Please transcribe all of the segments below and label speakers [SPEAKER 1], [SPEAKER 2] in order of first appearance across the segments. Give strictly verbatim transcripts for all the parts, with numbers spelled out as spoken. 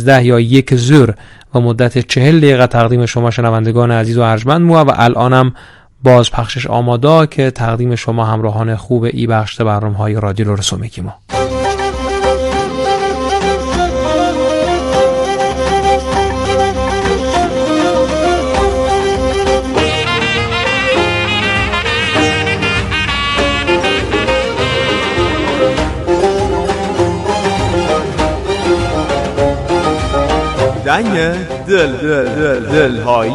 [SPEAKER 1] ده یا یک ظهر و مدت چهل دقیقه تقدیم شما شنوندگان عزیز و ارجمند مو و الانم باز پخشش آماده که تقدیم شما همراهان خوب ای بخش برنامه‌های رادیو لرسو میگیم.
[SPEAKER 2] دنگ دل دل دل دل هایی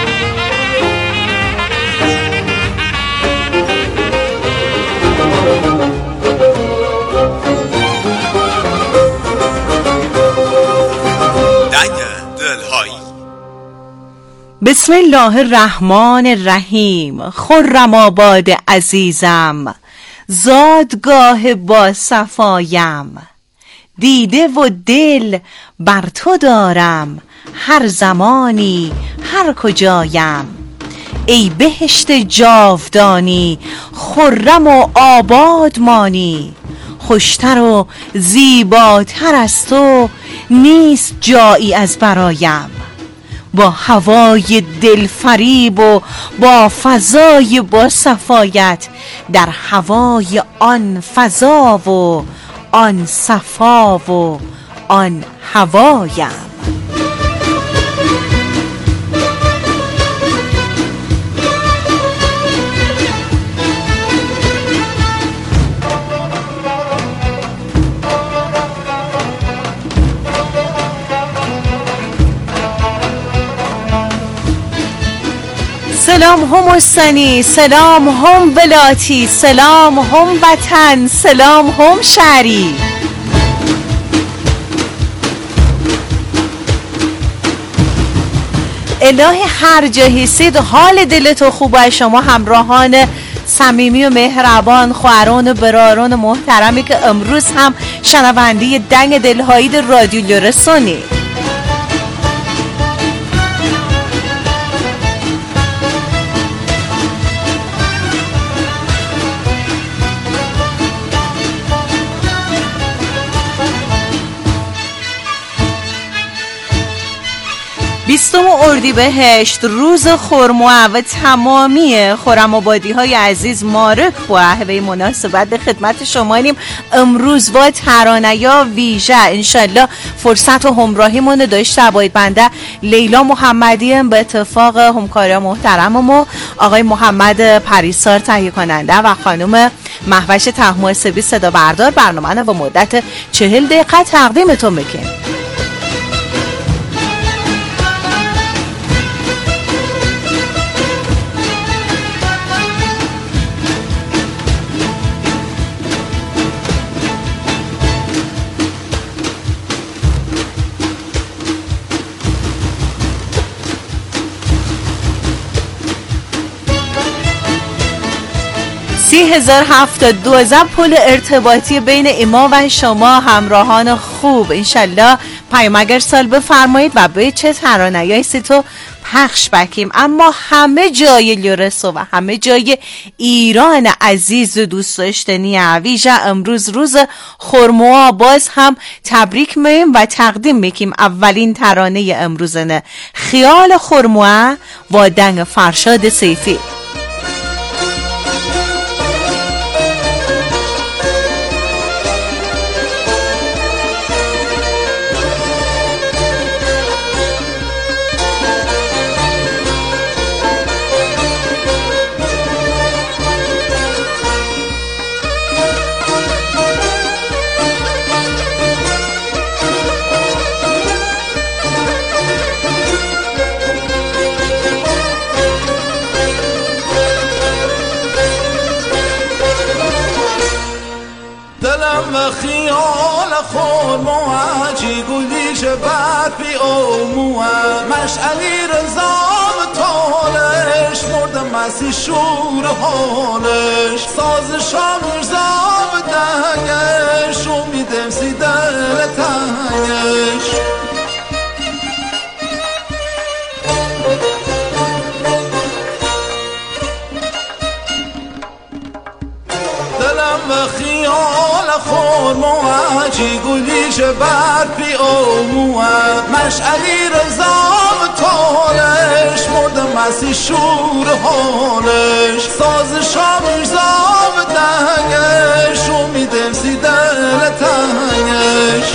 [SPEAKER 3] بسم الله الرحمن الرحیم. خرم آباد عزیزم، زادگاه با صفایم، دیده و دل بر تو دارم، هر زمانی هر کجایم. ای بهشت جاودانی، خرم و آباد مانی، خوشتر و زیباتر از تو نیست جایی از برایم. با هوای دلفریب و با فضای با صفایت، در هوای آن فضا و آن صفا و آن هوایم. سلام هم مستنی، سلام هم ولاتی، سلام هم وطن، سلام هم شهری. الهی هر جا هستید حال دلتو خوبه. شما همراهان صمیمی و مهربان، خواهران و براران محترمی که امروز هم شنونده دنگ دلهایی رادیو لرسونی. بیستم اردیبهشت روز خرما و تمامی خرم‌آبادی های عزیز مبارک باشه. به مناسبت به خدمت شما اینیم امروز با ترانه‌یا ویژه انشالله فرصت و همراهیمون داشته باید. بنده لیلا محمدی به اتفاق همکار محترمم آقای محمد پریسار تهیه کننده و خانم مهوش طه‌محاسبی صدا بردار برنامه رو با مدت چهل دقیقه تقدیمتون میکنیم. سی هزار هفتاد دوازده پل ارتباطی بین ایما و شما همراهان خوب. انشالله پیامگر سال بفرمایید و به چه ترانه‌ای سی تو پخش بکیم. اما همه جای لرسو و همه جای ایران عزیز و دوست داشتنی ویژه امروز روز خرما باز هم تبریک میگیم و تقدیم میکنیم اولین ترانه امروزنه خیال خرما و دنگ فرشاد سیفی.
[SPEAKER 4] خیال خرما عجی گلیش بعد بی اوموه مشعلی رزام تالش مردم مسی شور حالش ساز شامر زام دنگش امیدم سی دل تنگش دلم و خیال خرما عجی گلیش بر پی اوموه مشعلی رضا تالش مرد مسیح شور حالش ساز شامیرزا به دهنگش امیدم سی دل تنگش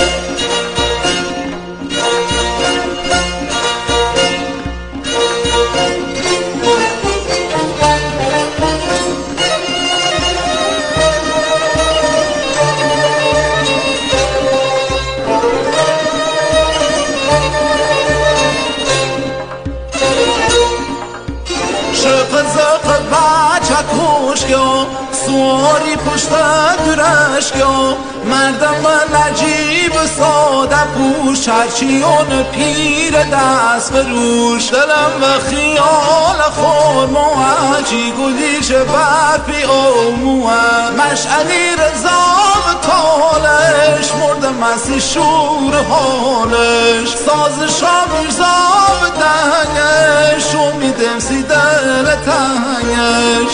[SPEAKER 4] سواری پشت درشگاه مردم و نجیب ساده پوش هرچیون پیر دست بروش دلم و خیال خورم و عجی گلیش برپی اوموه مشعلی رضا تالش مرد مسیح شور حالش ساز شامیرزا به دهنگش امیدم سی دل تنگش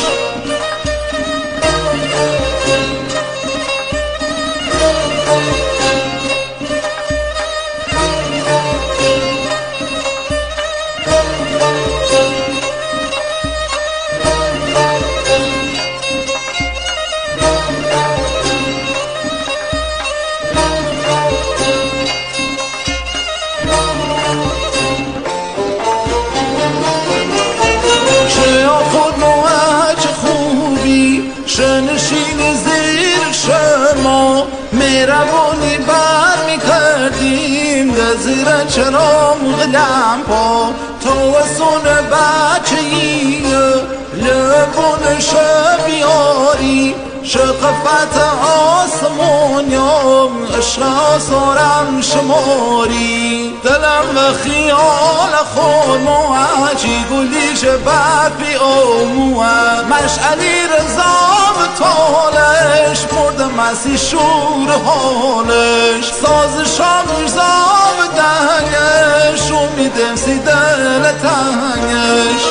[SPEAKER 4] شنشین زیر شما مهربانی بر می کردیم در زیر چراغ لمپا توسن بچه‌ای لبون شبیاری شقفت آسمانیم عشق آسارم شماری دلم و خیال خورم و عجی گلیش برپی اوموه مشعلی رضا تالش مرد مسیح شور حالش ساز شامیرزا به دهنگش امیدم سی دل تنگش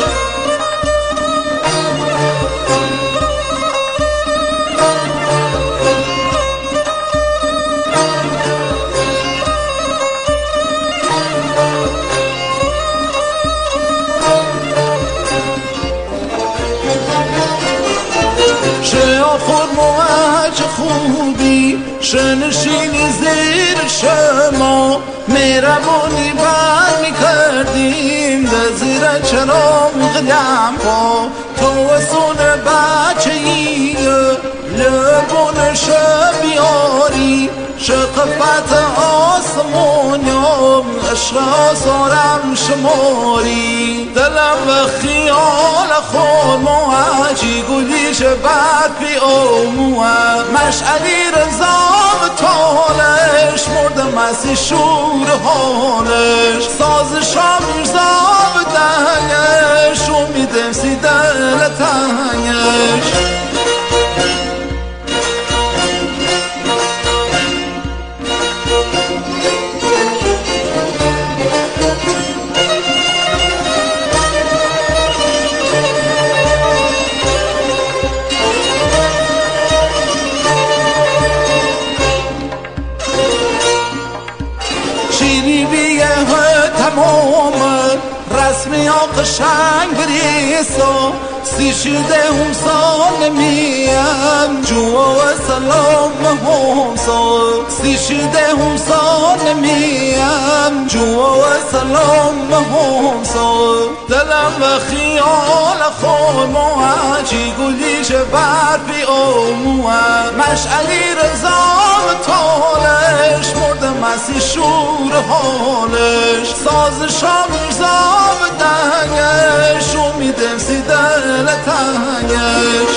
[SPEAKER 4] خوبی شنشین زیر شما مهربانی بر می کردیم در زیر چراغ لمپا توسن بچه‌ای لبون شبیاری شقفت آسمانیم عشق آسارم شماری دلم و خیال خورم و عجی گلیش برپی اوموه مشعلی رضا تالش مرد مسیح شور حالش ساز شامیرزا به دهنگش امیدم سی دل تنگش رسمی ها قشنگ بریسا سی شده هم سال میم جوا و سلام هم سال سی شده هم سال میم جوا و سلام هم سال دلم و خیال خورم و عجی گلیش برپی اوموه مشعلی رضا تالش مرد مسیح شور حالش ساز شامیرزا به دهنگش امیدم سی دل تنگش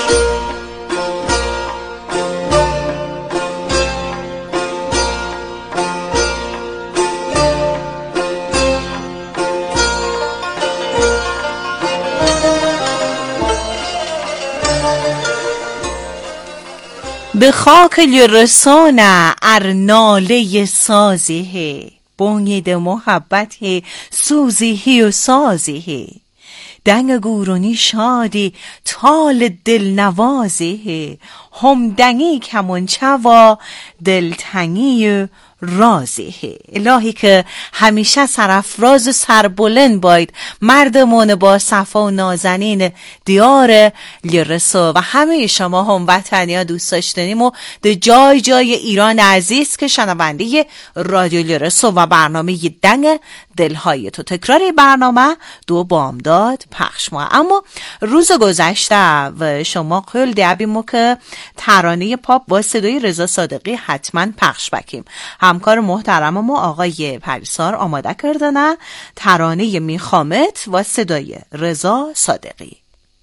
[SPEAKER 3] به خاک لرسانه ارناله سازه بونید محبت سوزی و سازه دنگ گورونی شادی تال دل نوازه هم دنگی کمونچه و دلتنگی رازه. الهی که همیشه سرافراز و سربلند باید مردمان با صفا و نازنین دیار لرسو و همه شما هم وطنیا دوست داشتنیم و ده جای جای ایران عزیز که شنونده رادیو لرسو و برنامه دنگ دلهای تو. تکراری برنامه دو بامداد پخش ما. اما روز گذشته و شما قول دیابیمو که ترانه پاپ با صدای رضا صادقی حتما پخش بکیم. همکار محترم ما آقای پریسار آماده کردنه ترانه میخامت و صدای رضا صادقی.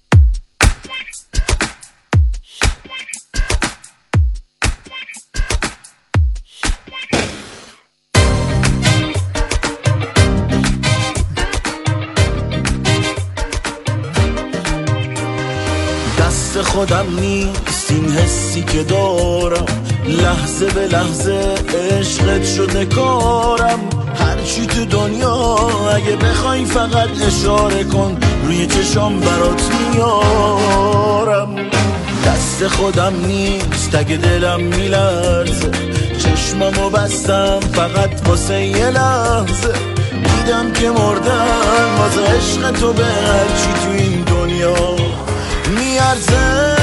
[SPEAKER 4] دست خودم نیست این حسی که دارم، لحظه به لحظه عشقت شده کارم. هرچی تو دنیا اگه بخوای فقط اشاره کن، روی چشام برات میارم. دست خودم نیست اگه دلم میلرزه، چشممو بستم فقط واسه یه لحظه. دیدم که مردم واسه عشق تو به هرچی تو این دنیا میارزه.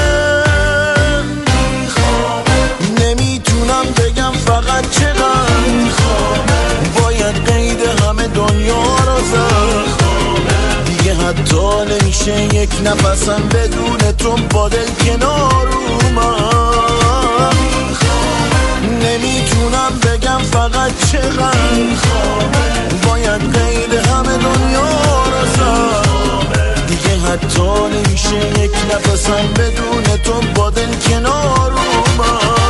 [SPEAKER 4] نمیتونم بگم فقط چقدر باید قید همه دنیا رو زد. دیگه حتی نمیشه یک نفسم بدون تو با دل کنار اومد. نمیتونم بگم فقط چقدر باید قید همه دنیا رو زد. دیگه حتی نمیشه یک نفسم بدون تو با دل کنار اومد.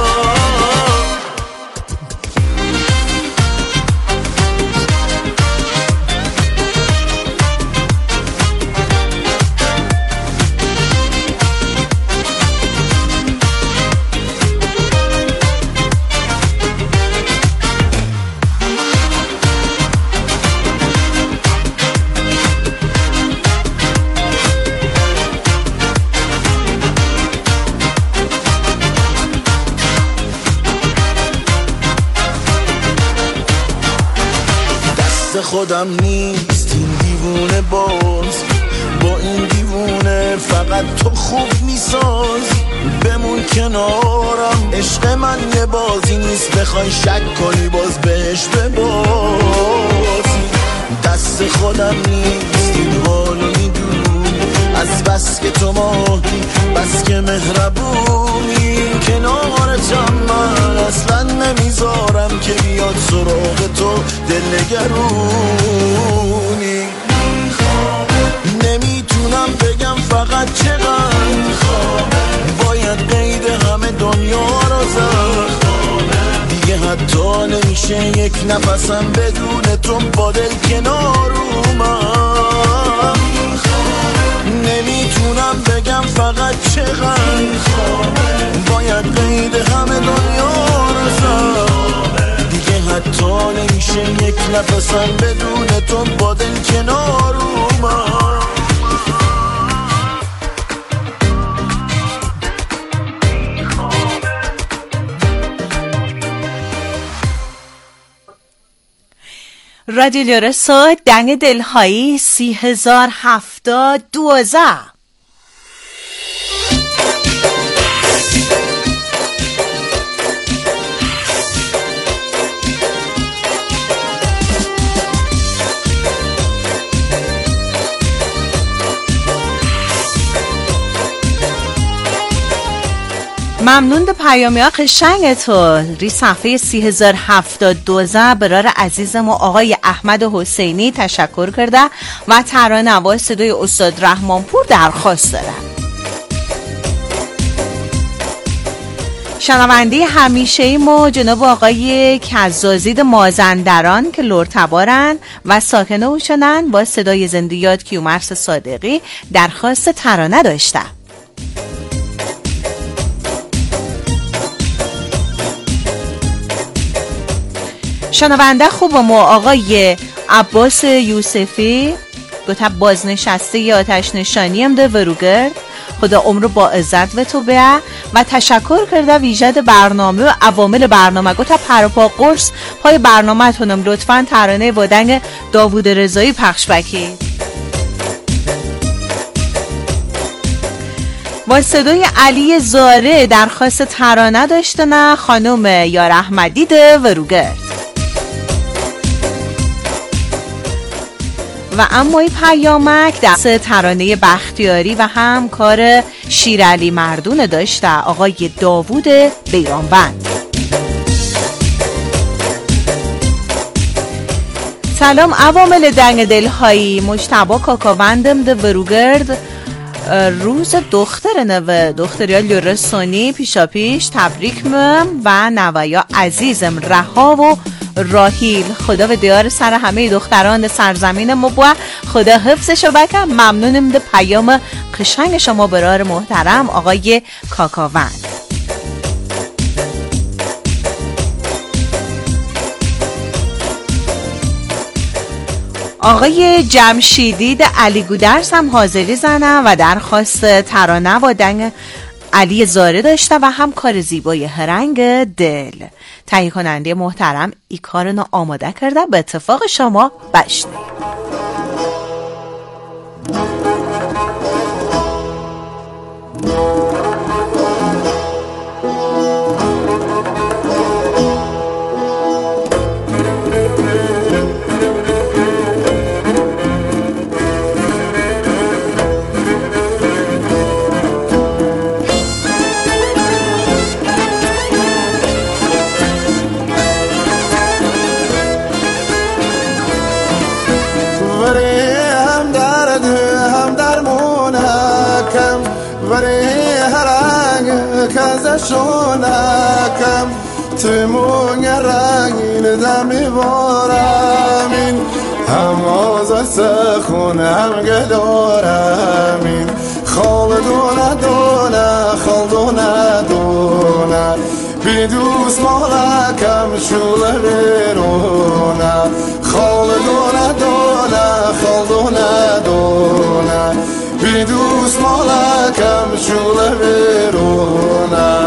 [SPEAKER 4] خودم نیست این دیوونه باز، با این دیوونه فقط تو خوب میساز. بمون کنارم، عشق من یه بازی نیست بخوای شک کنی باز بهش ببازی. دست خودم نیست این حالو میدونی، از بس که تو ماهی بس که مهربونی. کنارتم من اصلا نمیذارم که بیاد سراغ تو دلنگرونی. نمیتونم بگم فقط چقدر باید قید همه دنیا رو زد. دیگه حتی نمیشه یک نفسم بدون تو با دل کنار اومد. نمیتونم بگم فقط چقدر باید قید همه دنیا رو زد. دیگه حتی نمیشه یک نفسم بدون تو با دل کنار اومد.
[SPEAKER 3] رادیو لرسو دنگ دلهایی سی هزار هفتاد دوازه. ممنون به پیامی ها قشنگ تو. ری صفحه سی هزار هفتاد دوازه برار عزیزم و آقای احمد حسینی تشکر کرده و ترانه و صدای استاد رحمانپور درخواست داره. شنونده همیشه ایم و جناب آقای کزازید مازندران که لرتبارن و ساکن اوشنن با صدای زندیات کیومرث صادقی درخواست ترانه داشته. شنونده خوب ما آقای عباس یوسفی گوته بازنشسته ی آتش نشانی هم ده وروگرد خدا عمر با عزت و تو بیا و تشکر کرده ویژد برنامه و عوامل برنامه گو تا پروپا قرص پای برنامه تونم لطفاً ترانه بودنگ داوود رضایی پخش بکید. با صدای علی زاره درخواست ترانه داشته نه خانم یار احمدی ده وروگرد و اما این پیامک دست ترانه بختیاری و هم کار شیرعلی مردون داشته آقای داوود بیرانبند. سلام عوامل دنگ دلهایی مجتبا کاکاوندم ده وروگرد روز دختر نوه دختریا لورسونی پیشا پیش تبریک مم و نویا عزیزم رها و راهیل خدا و دیار سر همه دختران سرزمین مبوا خدا حفظشو بکن. ممنونم ده پیام قشنگ شما برار محترم آقای کاکاوند. آقای جمشیدی ده علی گودرس هم حاضری زنه و درخواست ترانه و دنگ علی زاره داشته و هم کار زیبای هرنگ دل. تهیه کننده محترم ای کارنو آماده کرده به اتفاق شما بشنید.
[SPEAKER 5] شونکم تمون رنگین دمی بارمین هم آزاست خونم گدارمین خال دونه دونه خال دونه دونه بی دوست مالکم شوله بیرونه خال دونه دونه خال دونه دونه بی دوست مالکم شوله بیرونه.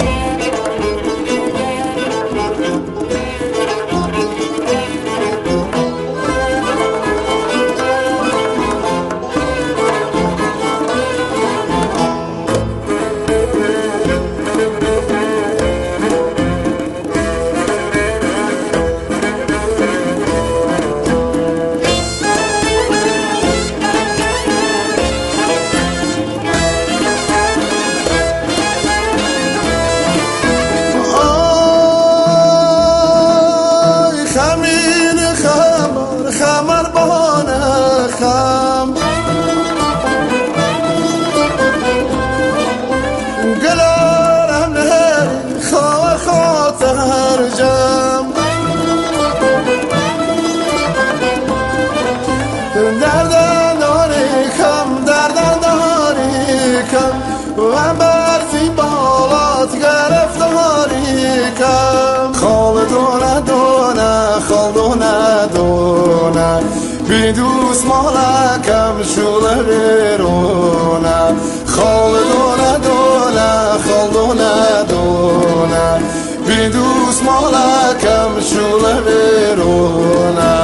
[SPEAKER 5] بی دوست مالکم شوله بیرونه خال دونه دونه خال دونه دونه بی دوست مالکم شوله بیرونه.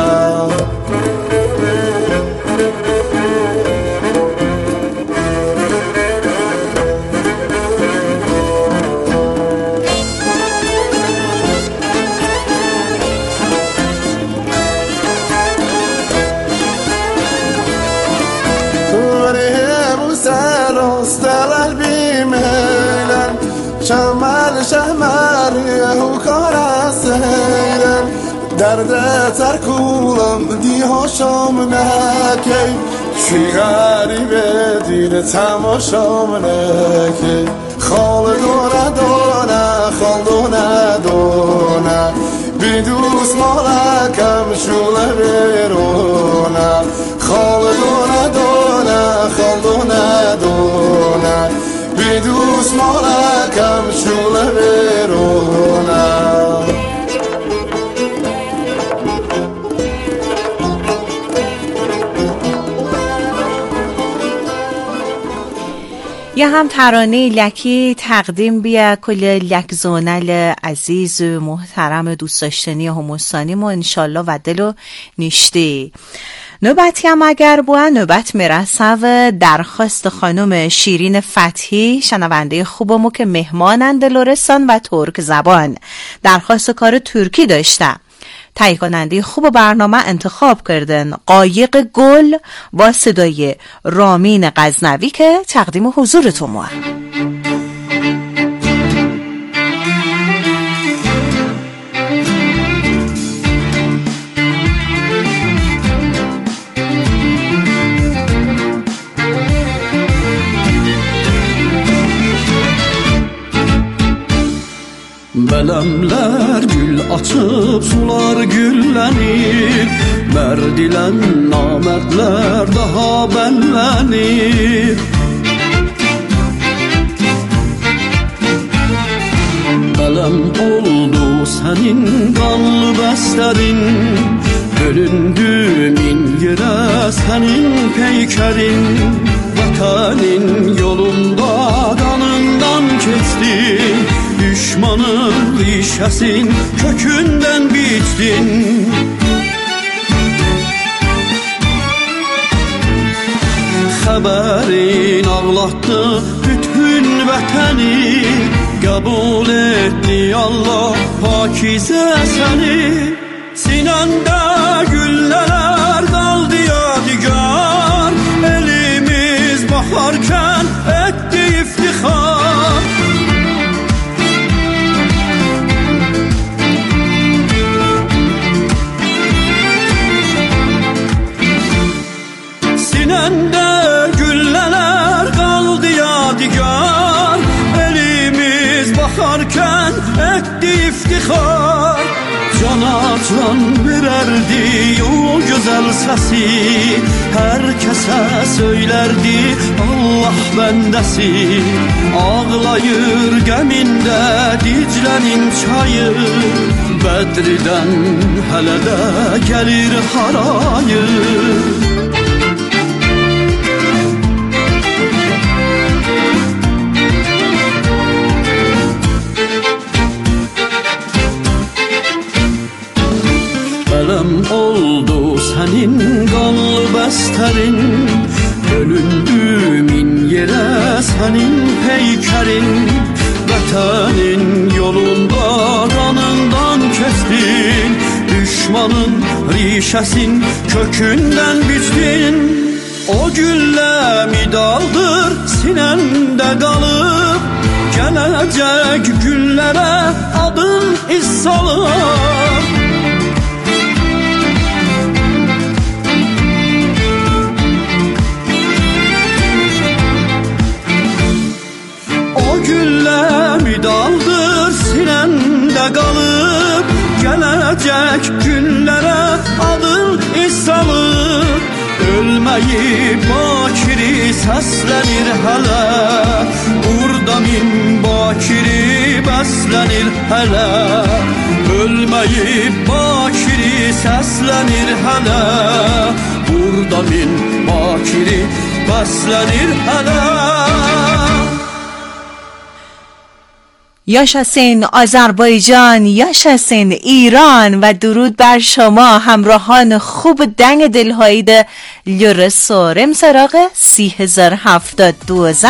[SPEAKER 5] شمال شماریه و کار سیرن درد ترکولم دیها شام نکی شیغری به دیر تماشام نکی خال دونه دونه خال دونه دونه بی دوست مالکم شوله بیرونه خال دونه دونه خال دونه دونه بی دوست مالکم شوله بیرونه.
[SPEAKER 3] یه هم ترانه لکی تقدیم بیا کل لک زونل عزیز و محترم دوست داشتنی هموستانی مو انشالله و دل و نشتی. نوبتی هم اگر بوه نوبت میرسه و درخواست خانم شیرین فتحی شنونده خوبمو که مهمانند لرستان و ترک زبان درخواست کار ترکی داشته. تهیه کننده خوب برنامه انتخاب کردن قایق گل با صدای رامین غزنوی که تقدیم حضورتون موه.
[SPEAKER 6] Belemler gül açıp sular güllenir, merd ile namerdler daha bellenir. Belem oldu senin kanlı beslerin, bölündü min yere senin peykerin. Vatanın yolunda kanından kestin, düşmanın rişesin kökünden biçtin. Haberin ağlattı bütün vətəni, kabul etti Allah pakize seni. Sinende gülleler kaldı yadigar, elimiz baharken etti iftihar. Sinende gülleler kaldı yadigar, elimiz bakarken etti iftihar. Cana can vererdi o güzel sesi, herkese söylerdi Allah bendesi. Ağlayır geminde Dicle'nin çayı, Bedri'den hele de gelir harayı. Belem oldu senin kanlı besterin, bölündü min yere senin peykerin. Vatanın yolunda kanından kestin, düşmanın rişesin kökünden biçtin. O gülle midaldır sinende kalıp, gelecek günlere adın iz salır. Daldır sinende kalıp, gelecek günlere adın iz salır. Ölmeyip bakiri seslenir hele, burada min bakiri beslenir hele. Ölmeyip bakiri seslenir hele, burada min bakiri beslenir hele.
[SPEAKER 3] یاشاسین آذربایجان، یاشاسین ایران و درود بر شما همراهان خوب دنگ دلهایی ده لرسورم سراغ سی هزار هفتاد دوزه.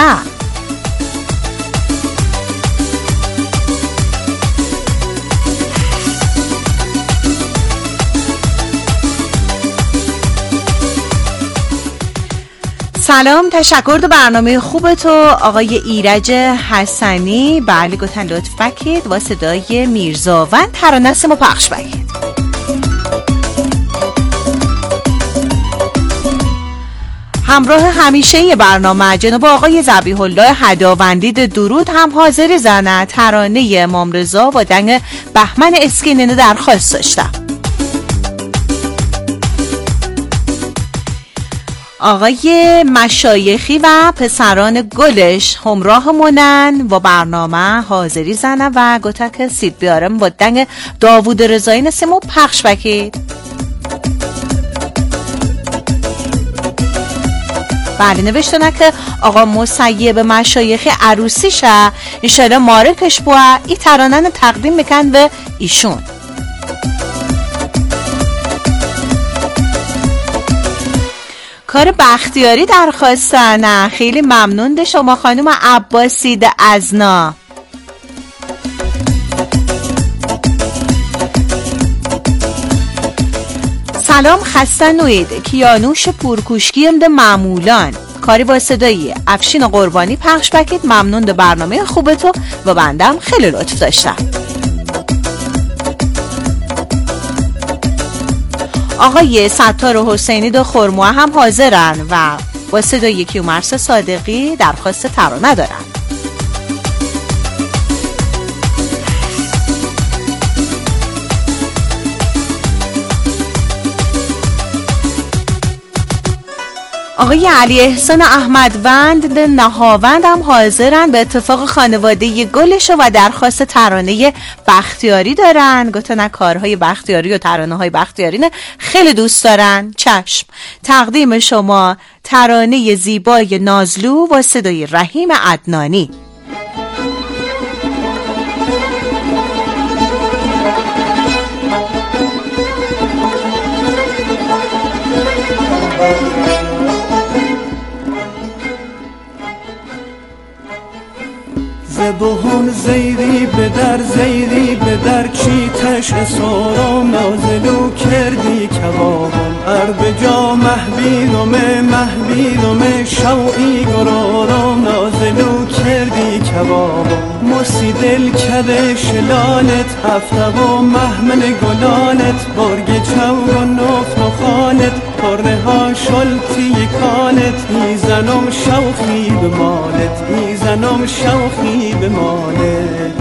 [SPEAKER 3] سلام، تشکر دو برنامه خوب تو آقای ایرج حسنی. بله گفتن لطف بکید و صدای میرزاوند ترانه ما پخش بکید. همراه همیشه یه برنامه جناب آقای ذبیح الله هداوندی درود هم حاضر زنه ترانه امام رضا و دنگ بهمن اسکیننه درخواست داشتم. آقای مشایخی و پسران گلش همراه مونن و برنامه حاضری زنه و گوتک سید بیارم با دنگ داوود رضایی نسیمو پخش بکید. بله نوشتنه که آقا مسیب مشایخ عروسیشه انشالله مارکش بوا ای ترانه تقدیم میکن به ایشون. کار بختیاری درخواستن. خیلی ممنون ده شما خانم عباسی ده ازنا. سلام خسته نوید کیانوش پورکوشگیم ده معمولان کاری با صدایی افشین قربانی پخش بکید. ممنون ده برنامه خوبتو و بندم خیلی لطف داشتم. آقای ستار و حسینی دو خرموه هم حاضرن و با صدای کیومرث صادقی درخواست ترانه دارن. آقای علی احسان احمدوند نهاوند هم حاضرن به اتفاق خانواده گلشو و درخواست ترانه بختیاری دارن. گفتن کارهای بختیاری و ترانه های بختیاری نه خیلی دوست دارن. چشم تقدیم شما ترانه زیبای نازلو و صدای رحیم عدنانی.
[SPEAKER 6] بهون زیری به در زیری به در چی تش سارم نازلو کردی کبابم ار به جا محبیرم محبیرم شوقی گرارم نازلو کردی کبابم مسی دل کده شلالت هفته و محمن گلالت برگ چوگ و نفت و خالت پره ها شلتی کالت ای زنم شوقی به مالت ای زنم شوقی به مالت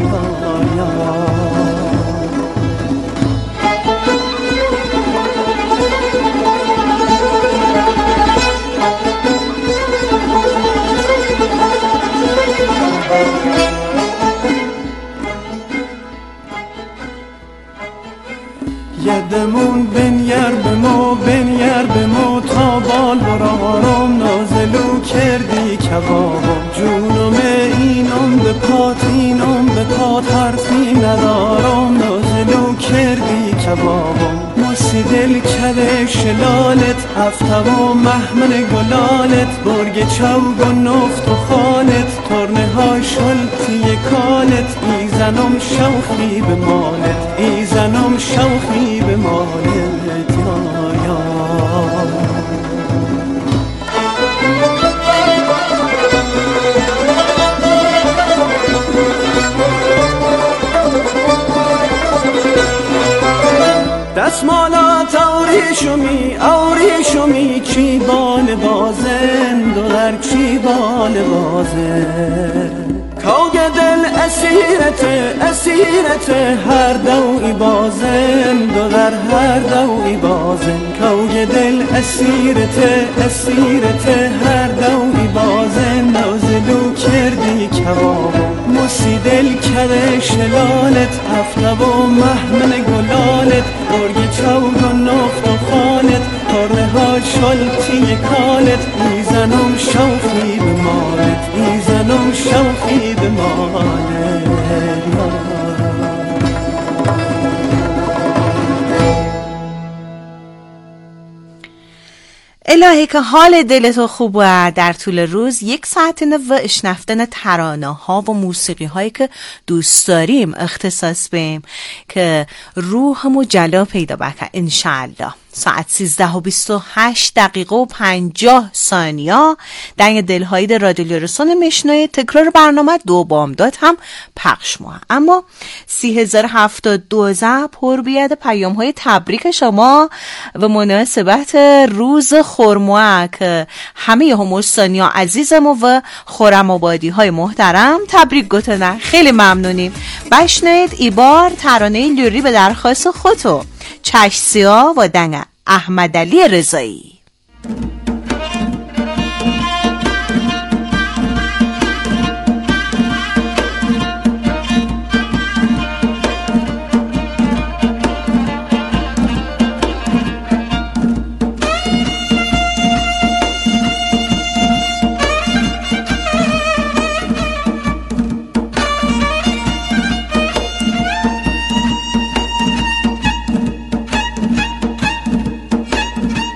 [SPEAKER 6] یدمون بنیر بمو بنیر بمو تا بال برارم نازلو کردی کبابم جونم اینم به پات اینم به پات حرفی ندارم نازلو کردی کبابم مسی دل کده شلالت هفته و محمن گلالت برگ چوگ و نفت و خالت ترنه ها شلتی کالت ای زنم شوخی به مالت ای زنم شوخی به مالت یا یا دستمالات آوری شمی آوری شمی چی بال بازن دلار چی بال بازن کوگ دل اسیرت اسیرت هر دوی بازن دلار هر دوی بازن کوگ دل اسیرت اسیرت هر دوی بازن نازلو کردی کباب مسی دل کده شلالت هفته و محمن گلالت برگ چوگ و نفت و خالت ترنه ها شلتی کالت ای زنم شوقی به مالت ای زنم شوقی به مالت
[SPEAKER 3] الهی که حال دلتو خوبه در طول روز یک ساعت و اشنفتن ترانه ها و موسیقی هایی که دوست داریم اختصاص بیم که روحمو جلا پیدا بکن انشاءالله. ساعت سیزده و بیست و هشت دقیقه و پنجاه ثانیه دنگ دلهایی رادیو لرسون میشنوید. تکرار برنامه دو بامداد هم پخش ماه اما سی هزار هفتاد دوزه پر بیاد پیام های تبریک شما و مناسبت روز خرموه که همه هموستانی ها عزیزم و خورم آبادی های محترم تبریک گتنه. خیلی ممنونیم. بشنوید ایبار ترانه لوری به درخواست خودتو چشم سیاه و دنگ احمد علی رضایی.